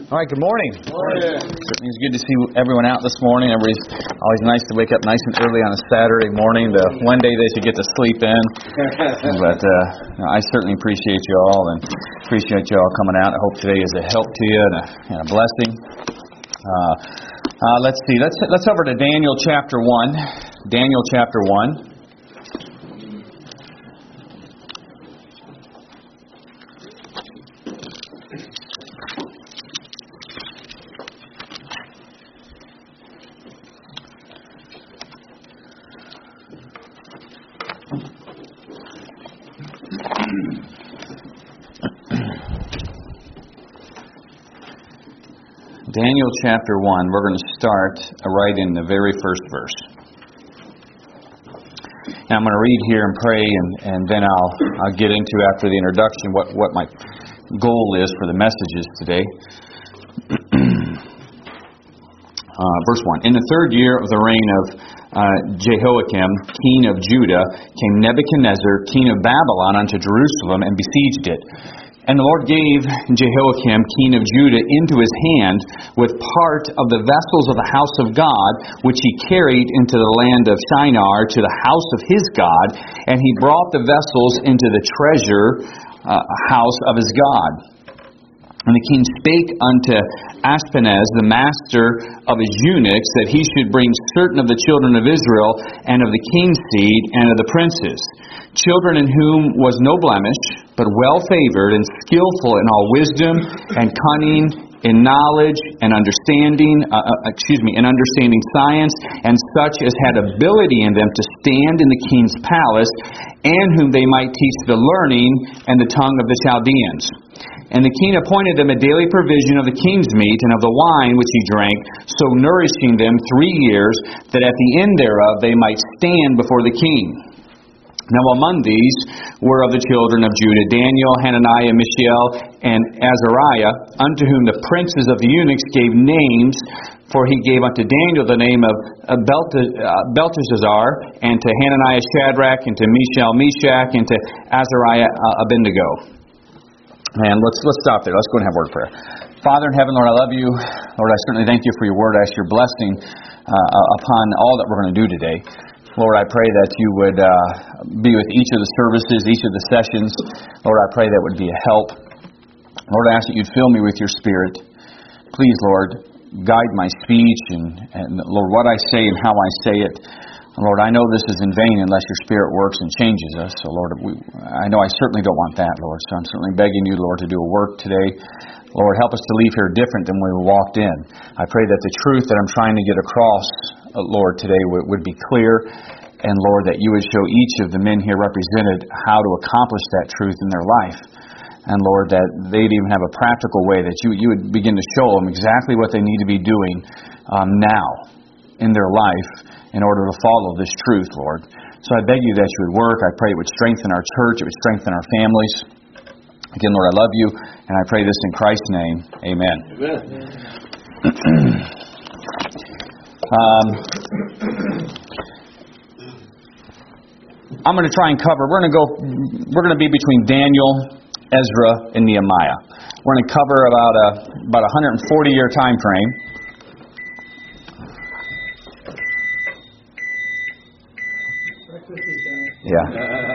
All right, good morning. Morning. Certainly it's good to see everyone out this morning. Everybody's always nice to wake up nice and early on a Saturday morning. The one day they should get to sleep in. But I certainly appreciate you all and appreciate you all coming out. I hope today is a help to you and a blessing. Let's see. Let's over to Daniel chapter 1. Daniel chapter 1. Daniel chapter 1, we're going to start right in the very first verse. And I'm going to read here and pray, and then I'll get into, after the introduction, what my goal is for the messages today. Verse 1. In the third year of the reign of Jehoiakim, king of Judah, came Nebuchadnezzar, king of Babylon, unto Jerusalem, and besieged it. And the Lord gave Jehoiakim, king of Judah, into his hand with part of the vessels of the house of God, which he carried into the land of Shinar to the house of his God, and he brought the vessels into the treasure house of his God. And the king spake unto Ashpenaz, the master of his eunuchs, that he should bring certain of the children of Israel, and of the king's seed, and of the princes, children in whom was no blemish, but well favored and skillful in all wisdom and cunning, in knowledge and understanding, understanding science, and such as had ability in them to stand in the king's palace, and whom they might teach the learning and the tongue of the Chaldeans. And the king appointed them a daily provision of the king's meat and of the wine which he drank, so nourishing them 3 years, that at the end thereof they might stand before the king. Now among these were of the children of Judah Daniel, Hananiah, Mishael, and Azariah, unto whom the princes of the eunuchs gave names, for he gave unto Daniel the name of Belteshazzar, and to Hananiah Shadrach, and to Mishael Meshach, and to Azariah Abednego. And let's stop there. Let's go and have word prayer. Father in heaven, Lord, I love you. Lord, I certainly thank you for your word. I ask your blessing upon all that we're going to do today. Lord, I pray that you would be with each of the services, each of the sessions. Lord, I pray that would be a help. Lord, I ask that you'd fill me with your Spirit. Please, Lord, guide my speech and Lord, what I say and how I say it. Lord, I know this is in vain unless your Spirit works and changes us. So, Lord, I know I certainly don't want that, Lord. So I'm certainly begging you, Lord, to do a work today. Lord, help us to leave here different than when we walked in. I pray that the truth that I'm trying to get across, Lord, today would be clear. And, Lord, that you would show each of the men here represented how to accomplish that truth in their life. And, Lord, that they'd even have a practical way that you would begin to show them exactly what they need to be doing now in their life in order to follow this truth, Lord. So I beg you that you would work. I pray it would strengthen our church. It would strengthen our families. Again, Lord, I love you, and I pray this in Christ's name. Amen. I'm going to try and cover. We're going to be between Daniel, Ezra, and Nehemiah. We're going to cover about a 140-year time frame. Yeah.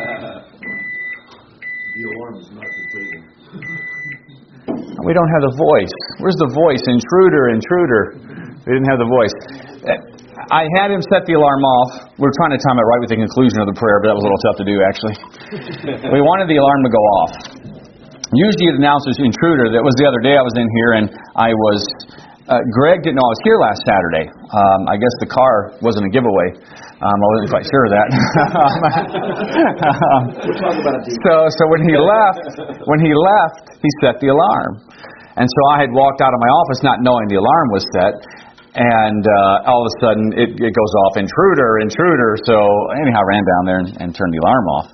The alarm is not the table. We don't have the voice. Where's the voice? Intruder. We didn't have the voice. I had him set the alarm off. We were trying to time it right with the conclusion of the prayer, but that was a little tough to do, actually. We wanted the alarm to go off. Usually it announces intruder. That was the other day I was in here, and I was... Greg didn't know I was here last Saturday. I guess the car wasn't a giveaway. I wasn't quite sure of that. So when he left, he set the alarm. And so I had walked out of my office not knowing the alarm was set. And all of a sudden it goes off, intruder. So anyhow, I ran down there and turned the alarm off.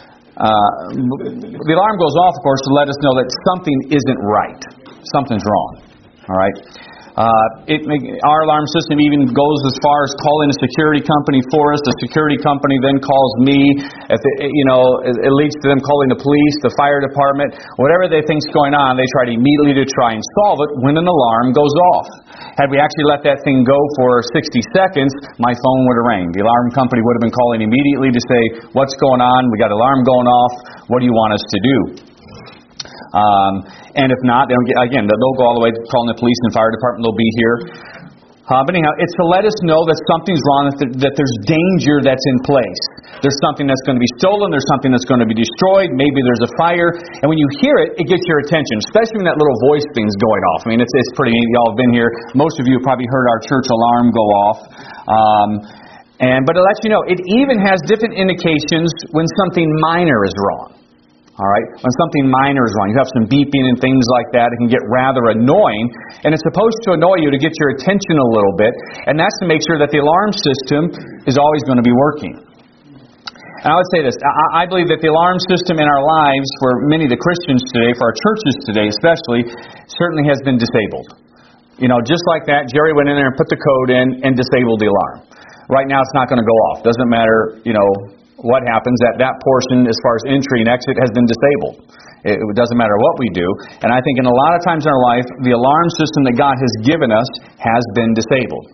The alarm goes off, of course, to let us know that something isn't right. Something's wrong. All right. Our alarm system even goes as far as calling a security company for us. The security company then calls me. It leads to them calling the police, the fire department. Whatever they think's going on, they try immediately to try and solve it when an alarm goes off. Had we actually let that thing go for 60 seconds, my phone would have rang. The alarm company would have been calling immediately to say, what's going on? We got an alarm going off. What do you want us to do? And if not, they'll go all the way to calling the police and fire department. They'll be here. But anyhow, it's to let us know that something's wrong, that there's danger that's in place. There's something that's going to be stolen. There's something that's going to be destroyed. Maybe there's a fire. And when you hear it, it gets your attention, especially when that little voice thing's going off. I mean, it's pretty neat. Y'all have been here. Most of you have probably heard our church alarm go off. But it lets you know, it even has different indications when something minor is wrong. All right? When something minor is wrong, you have some beeping and things like that. It can get rather annoying, and it's supposed to annoy you to get your attention a little bit, and that's to make sure that the alarm system is always going to be working. And I would say this, I believe that the alarm system in our lives, for many of the Christians today, for our churches today especially, certainly has been disabled. Just like that, Jerry went in there and put the code in and disabled the alarm. Right now it's not going to go off. Doesn't matter, what happens, that portion as far as entry and exit has been disabled. It doesn't matter what we do. And I think in a lot of times in our life, the alarm system that God has given us has been disabled.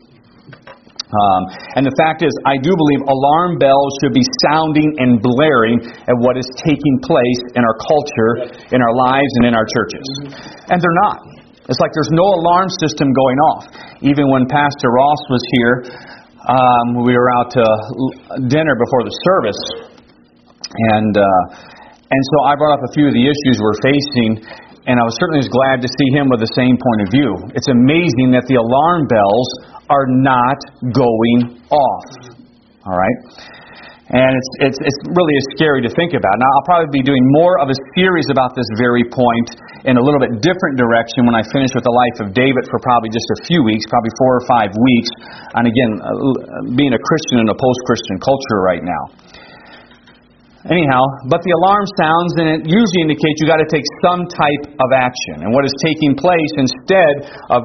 And the fact is, I do believe alarm bells should be sounding and blaring at what is taking place in our culture, in our lives, and in our churches. And they're not. It's like there's no alarm system going off. Even when Pastor Ross was here, we were out to dinner before the service, and so I brought up a few of the issues we're facing, and I was certainly glad to see him with the same point of view. It's amazing that the alarm bells are not going off. All right? And it's really scary to think about. Now, I'll probably be doing more of a series about this very point in a little bit different direction when I finish with the life of David for probably just a few weeks, probably 4 or 5 weeks, and again, being a Christian in a post-Christian culture right now. Anyhow, but the alarm sounds, and it usually indicates you got to take some type of action. And what is taking place instead of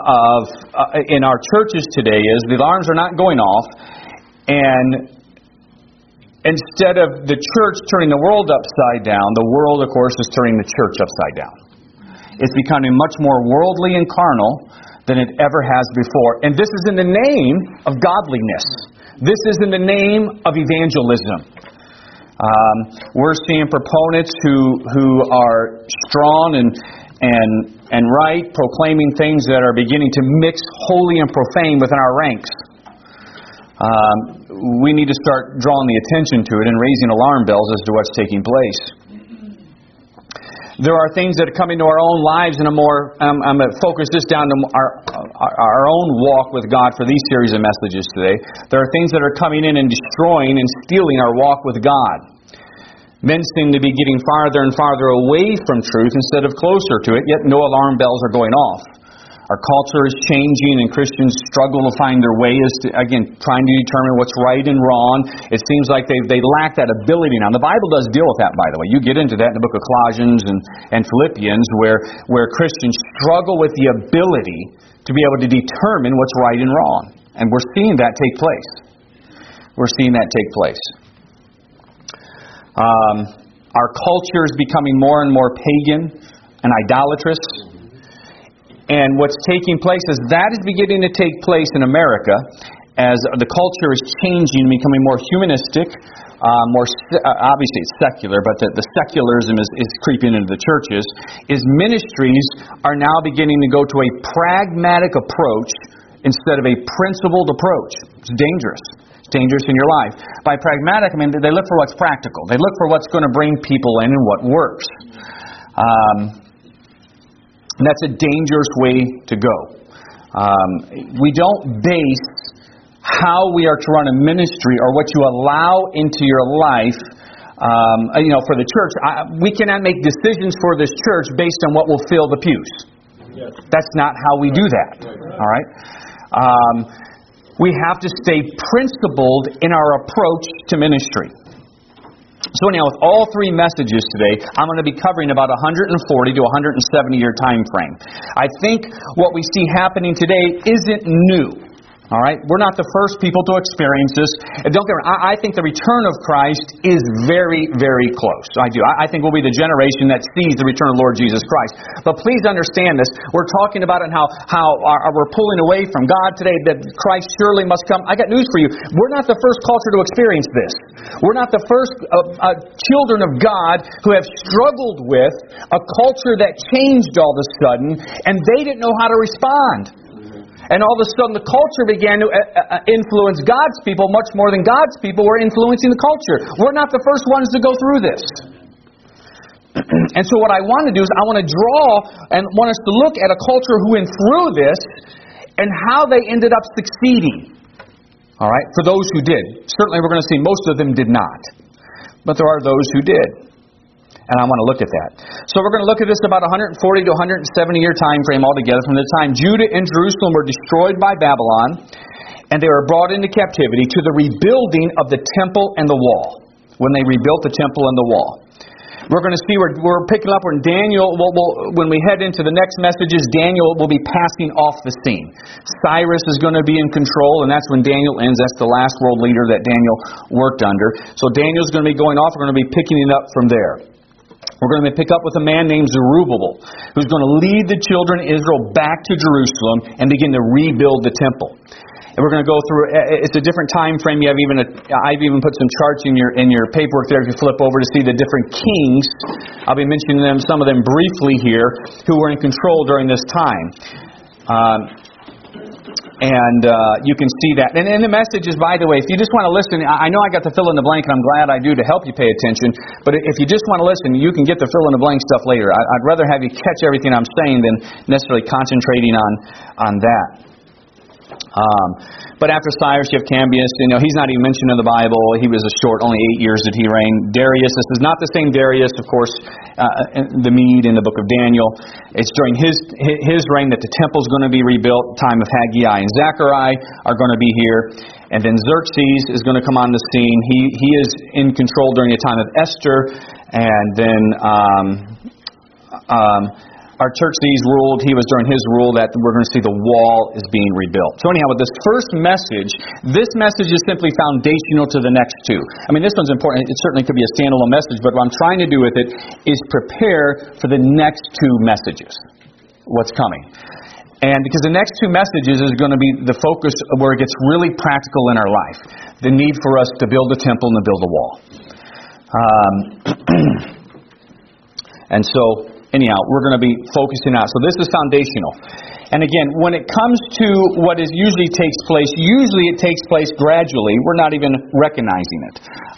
in our churches today is the alarms are not going off, and instead of the church turning the world upside down, the world, of course, is turning the church upside down. It's becoming much more worldly and carnal than it ever has before. And this is in the name of godliness. This is in the name of evangelism. We're seeing proponents who are strong and right, proclaiming things that are beginning to mix holy and profane within our ranks. We need to start drawing the attention to it and raising alarm bells as to what's taking place. There are things that come into our own lives in a more, I'm going to focus this down to our own walk with God for these series of messages today. There are things that are coming in and destroying and stealing our walk with God. Men seem to be getting farther and farther away from truth instead of closer to it, yet no alarm bells are going off. Our culture is changing, and Christians struggle to find their way as to, again, trying to determine what's right and wrong. It seems like they lack that ability now. The Bible does deal with that, by the way. You get into that in the book of Colossians and Philippians, where Christians struggle with the ability to be able to determine what's right and wrong. And we're seeing that take place. We're seeing that take place. Our culture is becoming more and more pagan and idolatrous. And what's taking place is that is beginning to take place in America as the culture is changing, becoming more humanistic, obviously it's secular, but the secularism is creeping into the churches, is ministries are now beginning to go to a pragmatic approach instead of a principled approach. It's dangerous. It's dangerous in your life. By pragmatic, I mean they look for what's practical. They look for what's going to bring people in and what works. And that's a dangerous way to go. We don't base how we are to run a ministry or what you allow into your life, for the church. We cannot make decisions for this church based on what will fill the pews. Yes. That's not how we do that. All right? We have to stay principled in our approach to ministry. So anyhow, with all three messages today, I'm going to be covering about 140 to 170 year time frame. I think what we see happening today isn't new. All right? We're not the first people to experience this. And don't get me wrong, I think the return of Christ is very, very close. I do. I think we'll be the generation that sees the return of Lord Jesus Christ. But please understand this. We're talking about it and how we're pulling away from God today, that Christ surely must come. I got news for you. We're not the first culture to experience this. We're not the first children of God who have struggled with a culture that changed all of a sudden, and they didn't know how to respond. And all of a sudden the culture began to influence God's people much more than God's people were influencing the culture. We're not the first ones to go through this. And so what I want to do is I want to draw and want us to look at a culture who went through this and how they ended up succeeding. All right? For those who did. Certainly we're going to see most of them did not. But there are those who did. And I want to look at that. So we're going to look at this about 140 to 170 year time frame altogether, from the time Judah and Jerusalem were destroyed by Babylon and they were brought into captivity, to the rebuilding of the temple and the wall, when they rebuilt the temple and the wall. We're going to see, we're picking up when Daniel, when we head into the next messages, Daniel will be passing off the scene. Cyrus is going to be in control, and that's when Daniel ends. That's the last world leader that Daniel worked under. So Daniel's going to be going off. We're going to be picking it up from there. We're going to pick up with a man named Zerubbabel, who's going to lead the children of Israel back to Jerusalem and begin to rebuild the temple. And we're going to go through, it's a different time frame. I've even put some charts in your paperwork there if you flip over to see the different kings. I'll be mentioning some of them briefly here, who were in control during this time. And you can see that. And in the messages, by the way, if you just want to listen, I know I got the fill in the blank, and I'm glad I do to help you pay attention. But if you just want to listen, you can get the fill in the blank stuff later. I'd rather have you catch everything I'm saying than necessarily concentrating on that. But after Cyrus, you have Cambyses. He's not even mentioned in the Bible. He was only 8 years that he reigned. Darius, this is not the same Darius, of course, the Mede in the book of Daniel. It's during his reign that the temple's going to be rebuilt. Time of Haggai and Zechariah are going to be here. And then Xerxes is going to come on the scene. He is in control during the time of Esther. And then Artaxerxes ruled. He was during his rule that we're going to see the wall is being rebuilt. So anyhow, with this first message, this message is simply foundational to the next two. I mean, this one's important. It certainly could be a standalone message, but what I'm trying to do with it is prepare for the next two messages. What's coming. And because the next two messages is going to be the focus of where it gets really practical in our life. The need for us to build a temple and to build a wall. And so anyhow, we're going to be focusing on. So this is foundational. And again, when it comes to what usually takes place gradually. We're not even recognizing it.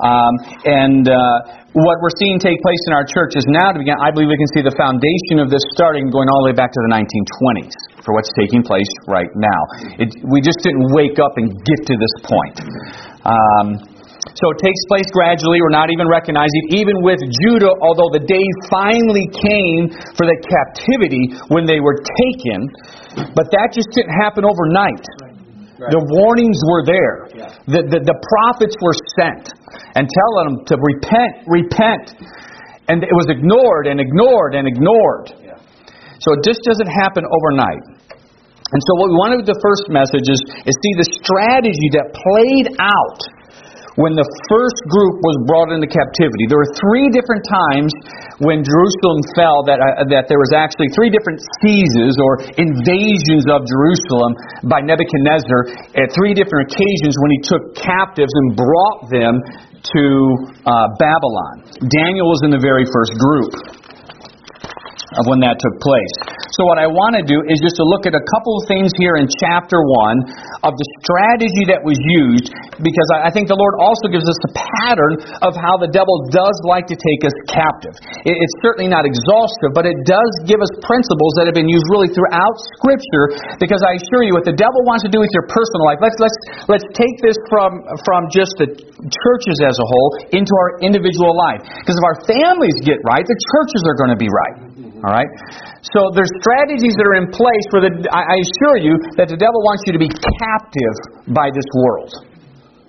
What we're seeing take place in our church is now to begin. I believe we can see the foundation of this starting going all the way back to the 1920s for what's taking place right now. We just didn't wake up and get to this point. So it takes place gradually. We're not even recognizing it. Even with Judah, although the day finally came for the captivity when they were taken, but that just didn't happen overnight. Right. The warnings were there. Yeah. The prophets were sent and telling them to repent. And it was ignored and ignored and ignored. Yeah. So it just doesn't happen overnight. And so what we wanted with the first message is see the strategy that played out when the first group was brought into captivity. There were three different times when Jerusalem fell that there was actually three different seizes or invasions of Jerusalem by Nebuchadnezzar at three different occasions when he took captives and brought them to Babylon. Daniel was in the very first group of when that took place. So what I want to do is just to look at a couple of things here in chapter 1 of the strategy that was used, because I think the Lord also gives us a pattern of how the devil does like to take us captive. It's certainly not exhaustive, but it does give us principles that have been used really throughout Scripture, because I assure you what the devil wants to do with your personal life, let's take this from just the churches as a whole into our individual life. Because if our families get right, the churches are going to be right. All right? So there's strategies that are in place I assure you that the devil wants you to be captive by this world.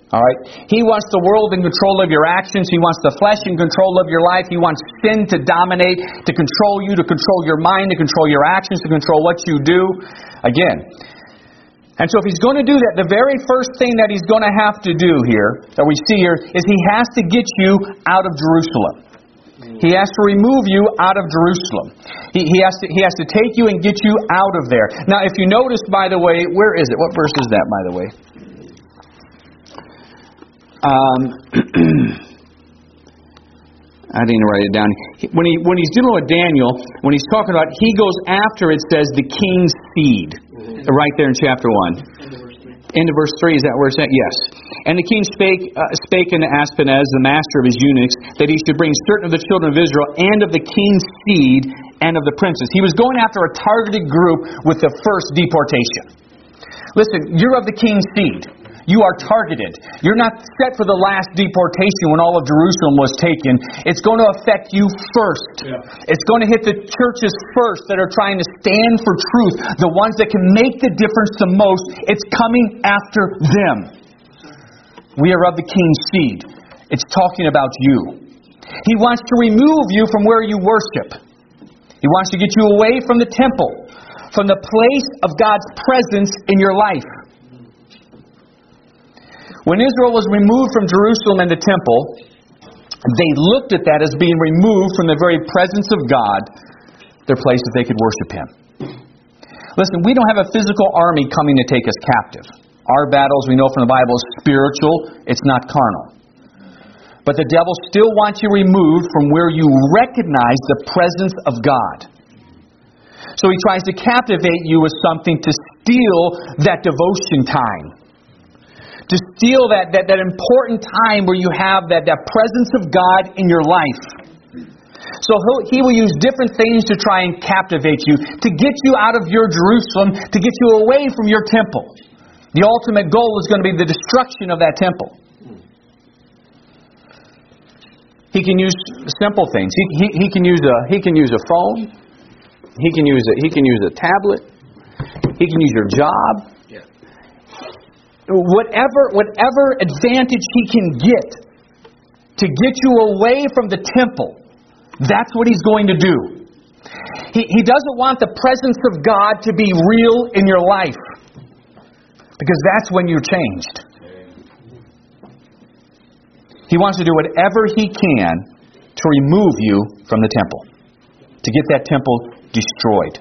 All right? He wants the world in control of your actions. He wants the flesh in control of your life. He wants sin to dominate, to control you, to control your mind, to control your actions, to control what you do. Again. And so if he's going to do that, the very first thing that he's going to have to do here, that we see here, is he has to get you out of Jerusalem. He has to remove you out of Jerusalem. He has to take you and get you out of there. Now, if you notice, by the way, where is it? What verse is that, by the way? I didn't write it down. When he's dealing with Daniel, when he's talking about, he goes after, it says, the king's seed. Right there in chapter 1. Into verse 3, is that where it's at? Yes. And the king spake unto Aspenaz, the master of his eunuchs, that he should bring certain of the children of Israel, and of the king's seed, and of the princes. He was going after a targeted group with the first deportation. Listen, you're of the king's seed. You are targeted. You're not set for the last deportation when all of Jerusalem was taken. It's going to affect you first. Yeah. It's going to hit the churches first that are trying to stand for truth. The ones that can make the difference the most. It's coming after them. We are of the king's seed. It's talking about you. He wants to remove you from where you worship. He wants to get you away from the temple, from the place of God's presence in your life. When Israel was removed from Jerusalem and the temple, they looked at that as being removed from the very presence of God, their place that they could worship Him. Listen, we don't have a physical army coming to take us captive. Our battles, we know from the Bible, is spiritual. It's not carnal. But the devil still wants you removed from where you recognize the presence of God. So he tries to captivate you with something to steal that devotion time. To steal that important time where you have that presence of God in your life. So he will use different things to try and captivate you, to get you out of your Jerusalem, to get you away from your temple. The ultimate goal is going to be the destruction of that temple. He can use simple things. He can use a phone. He can use a tablet. He can use your job. Whatever advantage he can get to get you away from the temple, that's what he's going to do. He doesn't want the presence of God to be real in your life, because that's when you're changed. He wants to do whatever he can to remove you from the temple, to get that temple destroyed.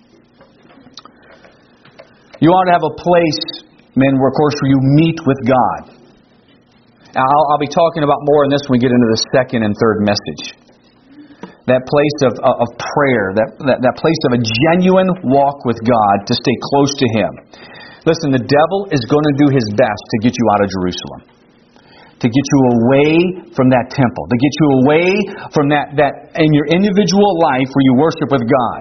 You ought to have a place, men, of course, where you meet with God. Now, I'll be talking about more on this when we get into the second and third message. That place of prayer, that place of a genuine walk with God, to stay close to Him. Listen, the devil is going to do his best to get you out of Jerusalem, to get you away from that temple, to get you away from that in your individual life where you worship with God.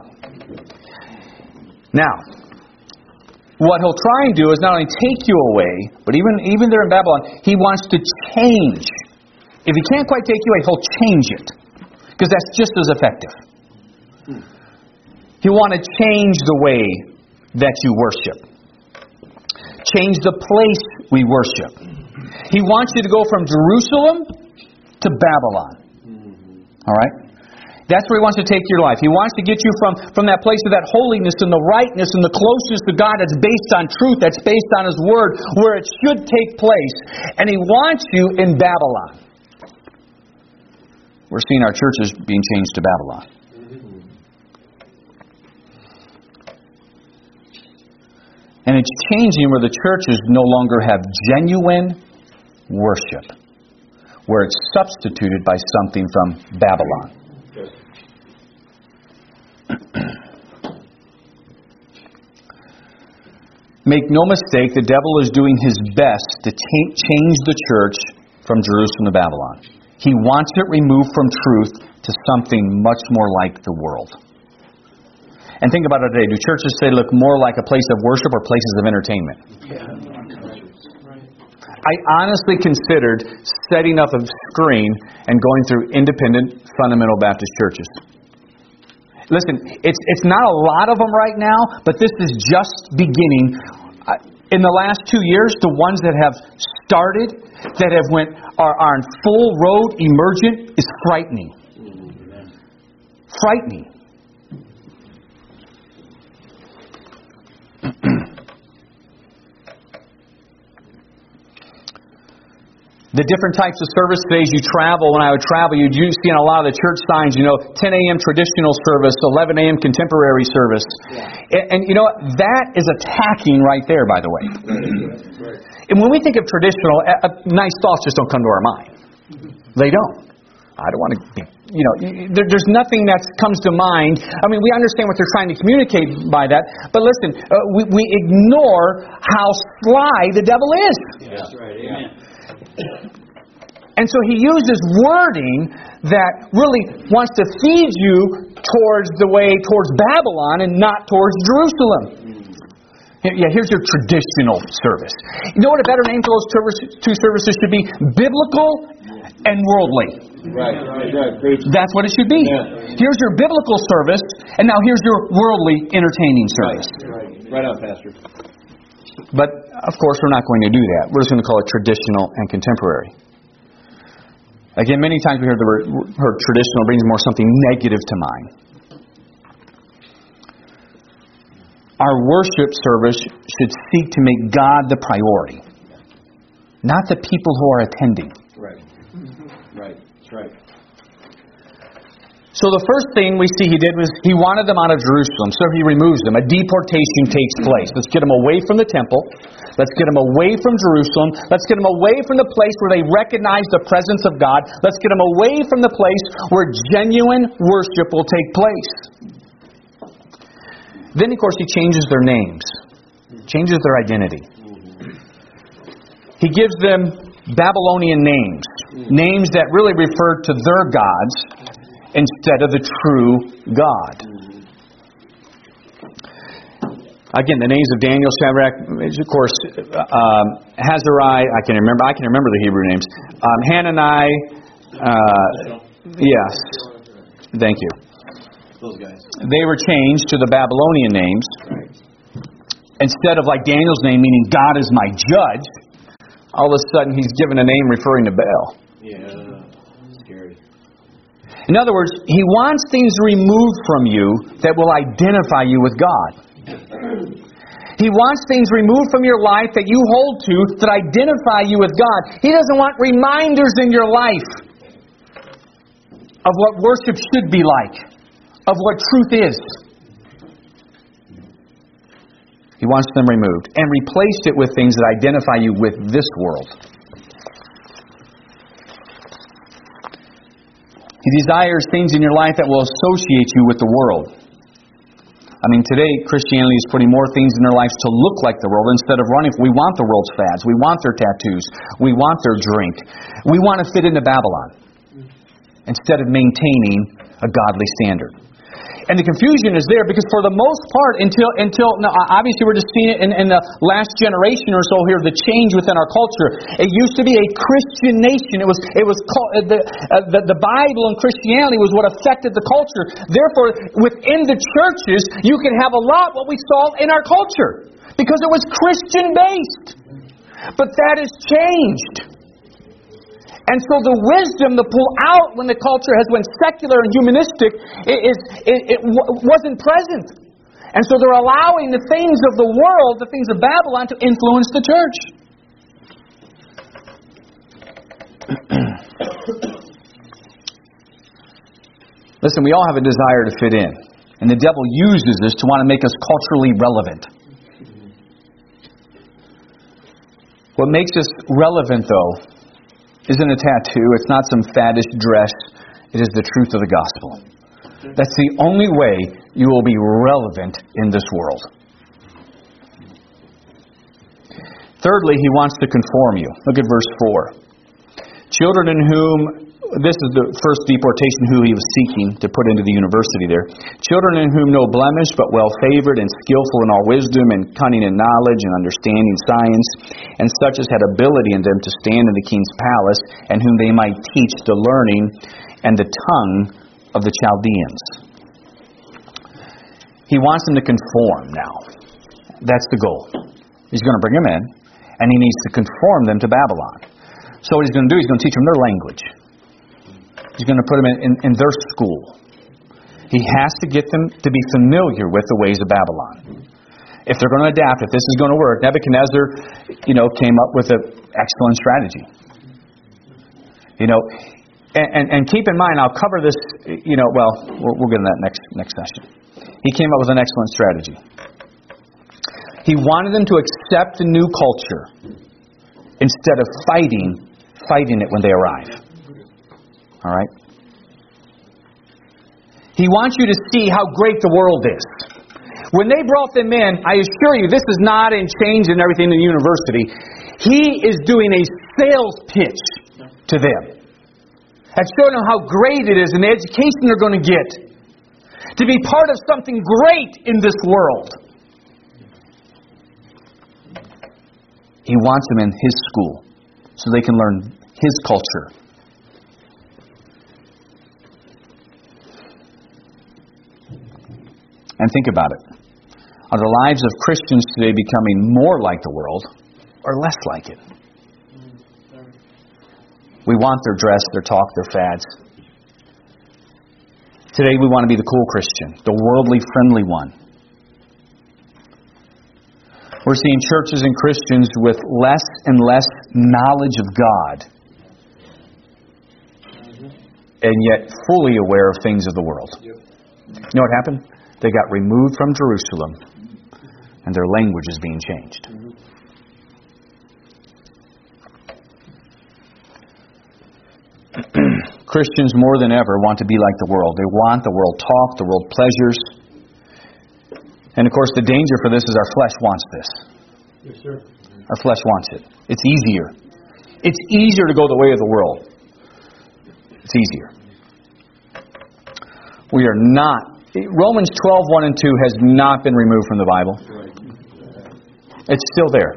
Now, what he'll try and do is not only take you away, but even there in Babylon, he wants to change. If he can't quite take you away, he'll change it, because that's just as effective. He'll want to change the way that you worship. Change the place we worship. He wants you to go from Jerusalem to Babylon. All right? That's where he wants to take your life. He wants to get you from that place of that holiness and the rightness and the closeness to God that's based on truth, that's based on His Word, where it should take place. And he wants you in Babylon. We're seeing our churches being changed to Babylon. And it's changing where the churches no longer have genuine worship, where it's substituted by something from Babylon. Make no mistake, the devil is doing his best to change the church from Jerusalem to Babylon. He wants it removed from truth to something much more like the world. And think about it today. Do churches today look more like a place of worship or places of entertainment? I honestly considered setting up a screen and going through independent fundamental Baptist churches. Listen, it's not a lot of them right now, but this is just beginning. in the last 2 years, the ones that have started, that are in full road emergent, is frightening. Frightening. The different types of service today, as you travel, when I would travel, you'd see on a lot of the church signs, 10 a.m. traditional service, 11 a.m. contemporary service. Yeah. And that is attacking right there, by the way. Right. And when we think of traditional, nice thoughts just don't come to our mind. They don't. I don't want to be, there's nothing that comes to mind. I mean, we understand what they're trying to communicate by that. But listen, we ignore how sly the devil is. Yeah. That's right, amen. And so he uses wording that really wants to feed you towards Babylon and not towards Jerusalem. Yeah, here's your traditional service. You know what a better name for those two services should be? Biblical and worldly. Right. That's what it should be. Yeah. Here's your biblical service, and now here's your worldly entertaining service. Right on, Pastor. But, of course, we're not going to do that. We're just going to call it traditional and contemporary. Again, many times we hear the word traditional brings more something negative to mind. Our worship service should seek to make God the priority, not the people who are attending. Right. That's right. So the first thing we see he did was he wanted them out of Jerusalem, so he removes them. A deportation takes place. Let's get them away from the temple. Let's get them away from Jerusalem. Let's get them away from the place where they recognize the presence of God. Let's get them away from the place where genuine worship will take place. Then, of course, he changes their names, changes their identity. He gives them Babylonian names that really refer to their gods instead of the true God. Again, the names of Daniel, Shadrach, of course, Hazariah. I can remember the Hebrew names. Hanani. Yes. Thank you. Those guys. They were changed to the Babylonian names. Right. Instead of like Daniel's name, meaning God is my judge. All of a sudden, he's given a name referring to Baal. Yeah. Scary. In other words, he wants things removed from you that will identify you with God. He wants things removed from your life that you hold to that identify you with God. He doesn't want reminders in your life of what worship should be like, of what truth is. He wants them removed and replaced it with things that identify you with this world. He desires things in your life that will associate you with the world. I mean, today, Christianity is putting more things in their lives to look like the world instead of running. We want the world's fads. We want their tattoos. We want their drink. We want to fit into Babylon instead of maintaining a godly standard. And the confusion is there because for the most part, until now, obviously we're just seeing it in the last generation or so here, the change within our culture. It used to be a Christian nation. It was called, the Bible and Christianity was what affected the culture. Therefore, within the churches, you can have a lot what we saw in our culture because it was Christian based. But that has changed. And so the wisdom to pull out when the culture has went secular and humanistic wasn't present. And so they're allowing the things of the world, the things of Babylon, to influence the church. Listen, we all have a desire to fit in. And the devil uses this to want to make us culturally relevant. What makes us relevant, though, isn't a tattoo. It's not some faddish dress. It is the truth of the gospel. That's the only way you will be relevant in this world. Thirdly, he wants to conform you. Look at verse 4. Children in whom, this is the first deportation who he was seeking to put into the university there. Children in whom no blemish, but well-favored and skillful in all wisdom and cunning in knowledge and understanding science, and such as had ability in them to stand in the king's palace, and whom they might teach the learning and the tongue of the Chaldeans. He wants them to conform now. That's the goal. He's going to bring them in, and he needs to conform them to Babylon. So what he's going to do, he's going to teach them their language. He's going to put them in their school. He has to get them to be familiar with the ways of Babylon. If they're going to adapt, if this is going to work, Nebuchadnezzar, came up with an excellent strategy. And keep in mind, I'll cover this, we'll get in that next session. He came up with an excellent strategy. He wanted them to accept the new culture instead of fighting it when they arrive. All right? He wants you to see how great the world is. When they brought them in, I assure you, this is not in change and everything in the university. He is doing a sales pitch to them. And showing them how great it is and the education they're going to get. To be part of something great in this world. He wants them in His school so they can learn His culture. And think about it. Are the lives of Christians today becoming more like the world or less like it? We want their dress, their talk, their fads. Today we want to be the cool Christian, the worldly friendly one. We're seeing churches and Christians with less and less knowledge of God, and yet fully aware of things of the world. You know what happened? They got removed from Jerusalem, and their language is being changed. Christians more than ever want to be like the world. They want the world talk, the world pleasures. And of course the danger for this is our flesh wants this. Yes, sir. Our flesh wants it. It's easier. It's easier to go the way of the world. It's easier. We are not. Romans 12:1 and 2 has not been removed from the Bible. It's still there.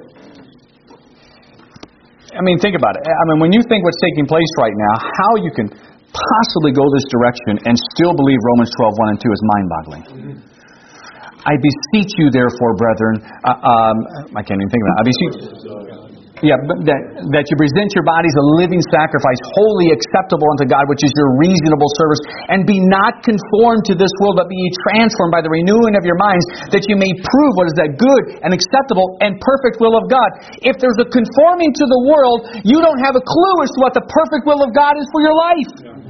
I mean, think about it. When you think what's taking place right now, how you can possibly go this direction and still believe Romans 12:1 and 2 is mind-boggling. I beseech you, therefore, brethren, I can't even think of that. I beseech, that you present your bodies a living sacrifice, wholly acceptable unto God, which is your reasonable service, and be not conformed to this world, but be ye transformed by the renewing of your minds, that you may prove what is that good and acceptable and perfect will of God. If there's a conforming to the world, you don't have a clue as to what the perfect will of God is for your life.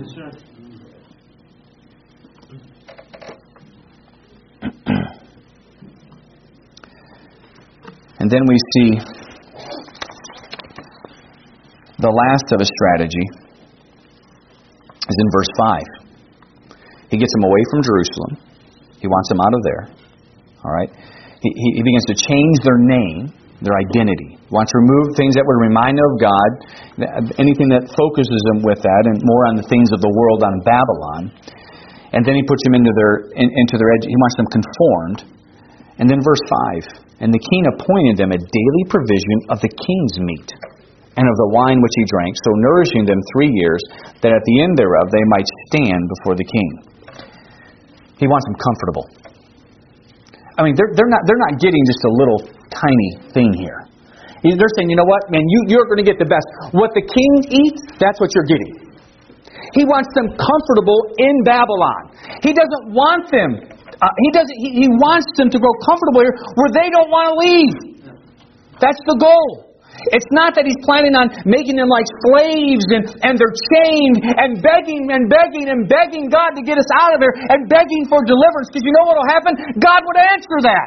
And then we see the last of his strategy is in verse 5. He gets them away from Jerusalem. He wants them out of there. All right. He begins to change their name, their identity. He wants to remove things that would remind them of God, anything that focuses them with that, and more on the things of the world on Babylon. And then he puts them into their he wants them conformed. And then verse 5. And the king appointed them a daily provision of the king's meat, and of the wine which he drank, so nourishing them 3 years, that at the end thereof they might stand before the king. He wants them comfortable. They're not getting just a little tiny thing here. They're saying, you know what, man, you're going to get the best. What the king eats, that's what you're getting. He wants them comfortable in Babylon. He doesn't want them. He wants them to grow comfortable here where they don't want to leave. That's the goal. It's not that he's planning on making them like slaves and they're chained and begging God to get us out of there and begging for deliverance. Because you know what will happen? God would answer that.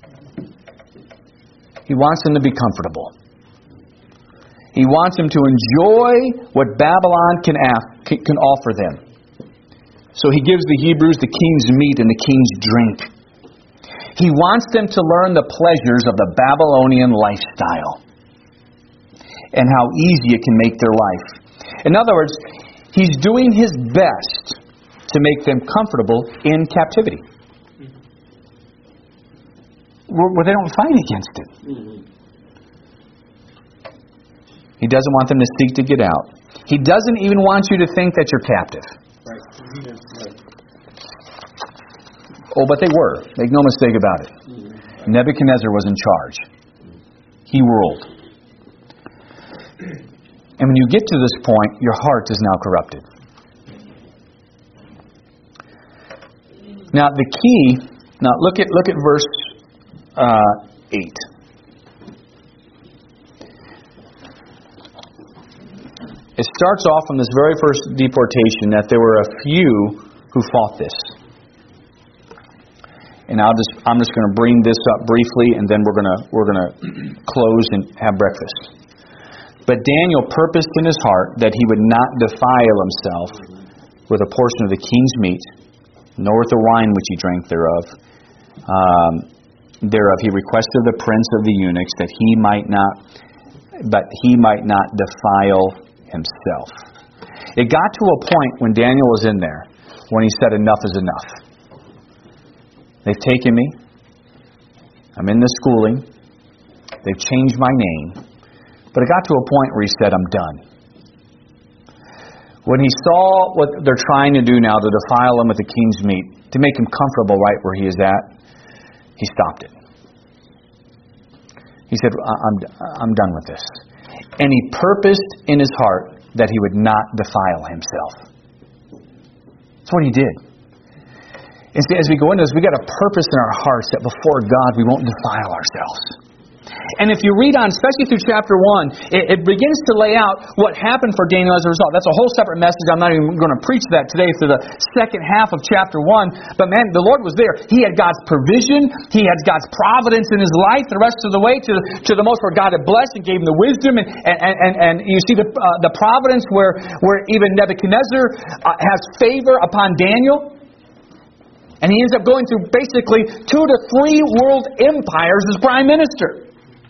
He wants them to be comfortable. He wants them to enjoy what Babylon can offer them. So he gives the Hebrews the king's meat and the king's drink. He wants them to learn the pleasures of the Babylonian lifestyle and how easy it can make their life. In other words, he's doing his best to make them comfortable in captivity, where they don't fight against it. He doesn't want them to seek to get out. He doesn't even want you to think that you're captive. Oh, but they were. Make no mistake about it. Nebuchadnezzar was in charge. He ruled. And when you get to this point, your heart is now corrupted. Now the key, look at verse 8. It starts off from this very first deportation that there were a few who fought this. And I'm just going to bring this up briefly, and then we're going to close and have breakfast. But Daniel purposed in his heart that he would not defile himself with a portion of the king's meat, nor with the wine which he drank thereof. Thereof he requested of the prince of the eunuchs that he might not defile himself. It got to a point when Daniel was in there when he said, enough is enough. They've taken me. I'm in the schooling. They've changed my name. But it got to a point where he said, I'm done. When he saw what they're trying to do now to defile him with the king's meat, to make him comfortable right where he is at, he stopped it. He said, I'm done with this. And he purposed in his heart that he would not defile himself. That's what he did. And see, as we go into this, we've got a purpose in our hearts that before God we won't defile ourselves. And if you read on, especially through chapter 1, it begins to lay out what happened for Daniel as a result. That's a whole separate message. I'm not even going to preach that today through the second half of chapter 1. But man, the Lord was there. He had God's provision. He had God's providence in his life the rest of the way to the most where God had blessed and gave him the wisdom. And you see the providence where even Nebuchadnezzar has favor upon Daniel. And he ends up going through basically 2 to 3 world empires as prime minister.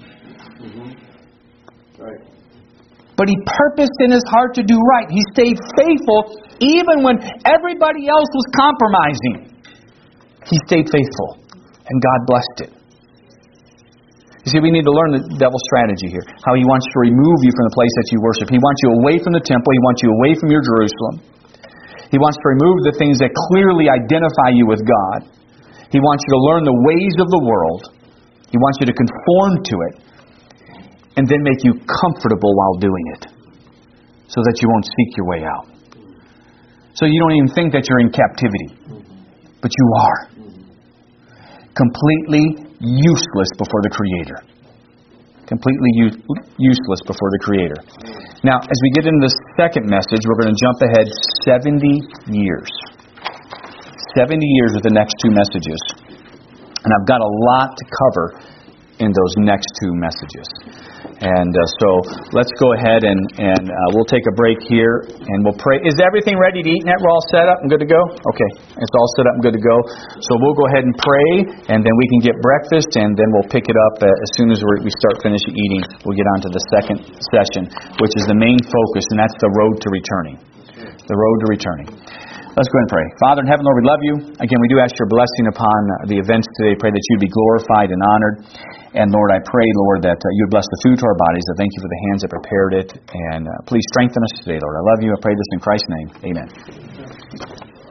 Right. But he purposed in his heart to do right. He stayed faithful even when everybody else was compromising. He stayed faithful. And God blessed it. You see, we need to learn the devil's strategy here. How he wants to remove you from the place that you worship. He wants you away from the temple. He wants you away from your Jerusalem. He wants to remove the things that clearly identify you with God. He wants you to learn the ways of the world. He wants you to conform to it. And then make you comfortable while doing it. So that you won't seek your way out. So you don't even think that you're in captivity. But you are. Completely useless before the Creator. Completely useless before the Creator. Now, as we get into the second message, we're going to jump ahead 70 years. 70 years with the next 2 messages. And I've got a lot to cover in those next 2 messages. And so let's go ahead and we'll take a break here and we'll pray. Is everything ready to eat, Nat? We're all set up and good to go? Okay. It's all set up and good to go. So we'll go ahead and pray, and then we can get breakfast, and then we'll pick it up as soon as we start finishing eating. We'll get on to the second session, which is the main focus, and that's the road to returning. The road to returning. Let's go ahead and pray. Father in heaven, Lord, we love you. Again, we do ask your blessing upon the events today. Pray that you'd be glorified and honored. And Lord, I pray, Lord, that you'd bless the food to our bodies. I thank you for the hands that prepared it. And please strengthen us today, Lord. I love you. I pray this in Christ's name. Amen.